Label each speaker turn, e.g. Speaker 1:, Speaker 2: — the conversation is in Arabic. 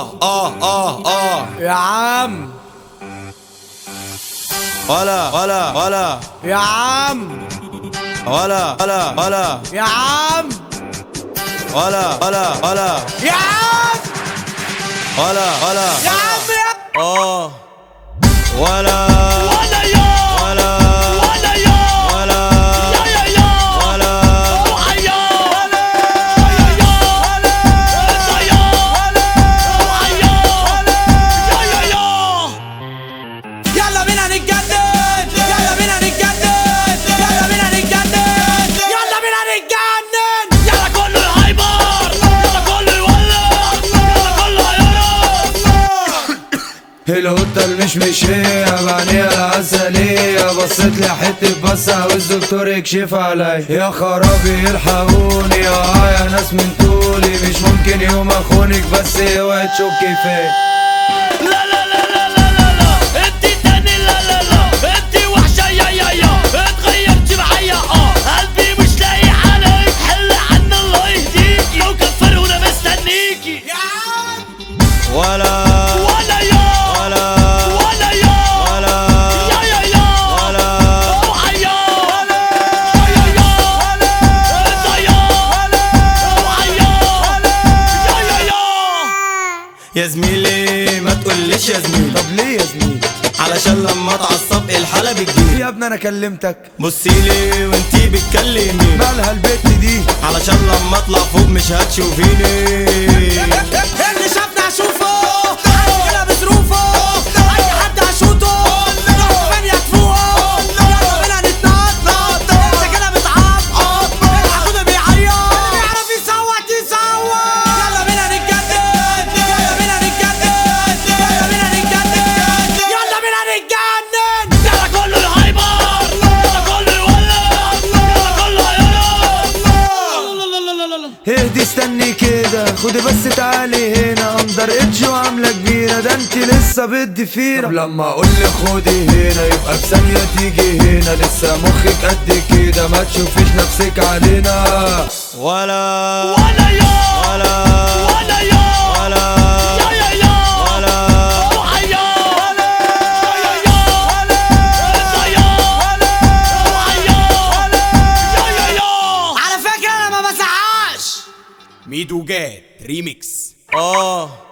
Speaker 1: يا عم
Speaker 2: ولا
Speaker 1: يا عم
Speaker 2: ولا
Speaker 1: يا عم
Speaker 2: ولا
Speaker 1: يا عم
Speaker 2: ولا
Speaker 1: يا عم
Speaker 2: ولا
Speaker 1: يلا بينا نتجنن يلا بينا نتجنن يلا بينا نتجنن يلا بينا نتجنن
Speaker 3: يلا كله يهايبر يلا كله يولع يلا كله هيولع.
Speaker 4: القطة المشمشية بعينيها العسلية بصيت لي حتة بصة والدكتور يكشف عليا يا خرابي الحقوني يا ناس من طولي مش ممكن يوم اخونك بس اوعي تشكي فيا.
Speaker 3: لا لا لا لا لا لا لا انتي تاني لا لا لا انتي وحشة يا اتغيرتي معايا قلبي مش لاقي عليك حل عنا الله يهديكي لو كفرونا مستنيكي
Speaker 1: يا عم
Speaker 2: ولا
Speaker 3: يا
Speaker 2: ولا
Speaker 3: يا
Speaker 2: ولا
Speaker 3: ولا اوعى يا
Speaker 2: يا زميلي ما تقوليش يا زميلي.
Speaker 4: طب ليه يا زميلي؟
Speaker 2: علشان لما اتعصب الحالة بتجيلي.
Speaker 4: يا ابني انا كلمتك
Speaker 2: بصيلي وانتي بتكلمي
Speaker 4: مالها البت دي؟
Speaker 2: علشان لما اطلع فوق مش هتشوفيني.
Speaker 1: اللي شافنا اشوفه عايز كده بظروفه اي حد هشوطه روح فين يكفوه يلا بينا نتنطط انت كده بتعبط الحقود بيعيط اللي بيعرف يصوت يصوت يلا بينا نتجنن يلا بينا نتجنن يلا بينا نتجنن يلا بينا نتجنن
Speaker 3: يلا كله يهايبر يلا كله يولع يلا كله هيولع.
Speaker 4: اهدي استني كده خدي بس تعالي هنا اندر اتش وعامله كبيره ده انت لسه بدي فينا. طب لما اقول لك خدي هنا يبقى في ثانيه تيجي هنا لسه مخك قد كده ما تشوفيش نفسك علينا.
Speaker 2: ولا
Speaker 3: يا
Speaker 2: ولا
Speaker 3: يا
Speaker 2: ولا ولا
Speaker 3: اوعى يا
Speaker 1: على فكرة انا ما بزعقش ميدو جاد ريميكس